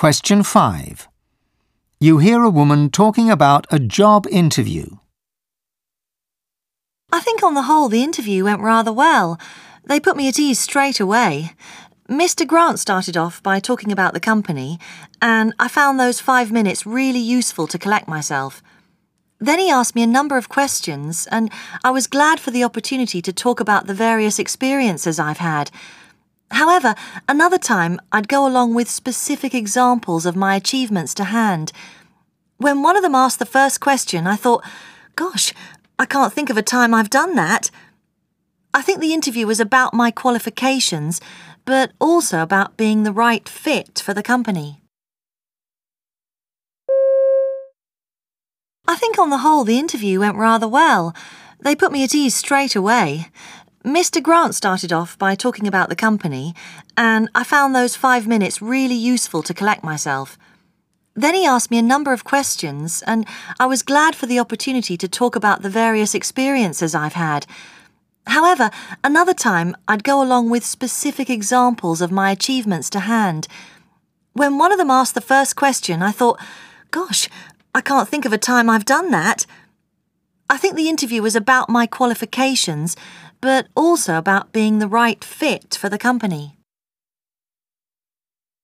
Question 5. You hear a woman talking about a job interview. I think on the whole the interview went rather well. They put me at ease straight away. Mr. Grant started off by talking about the company, and I found those 5 minutes really useful to collect myself. Then he asked me a number of questions, and I was glad for the opportunity to talk about the various experiences I've had. However, another time I'd go along with specific examples of my achievements to hand. When one of them asked the first question, I thought, gosh, I can't think of a time I've done that. I think the interview was about my qualifications, but also about being the right fit for the company. I think on the whole the interview went rather well. They put me at ease straight away. Mr. Grant started off by talking about the company, and I found those 5 minutes really useful to collect myself. Then he asked me a number of questions, and I was glad for the opportunity to talk about the various experiences I've had. However, another time I'd go along with specific examples of my achievements to hand. When one of them asked the first question, I thought, gosh, I can't think of a time I've done that. I think the interview was about my qualifications, but also about being the right fit for the company.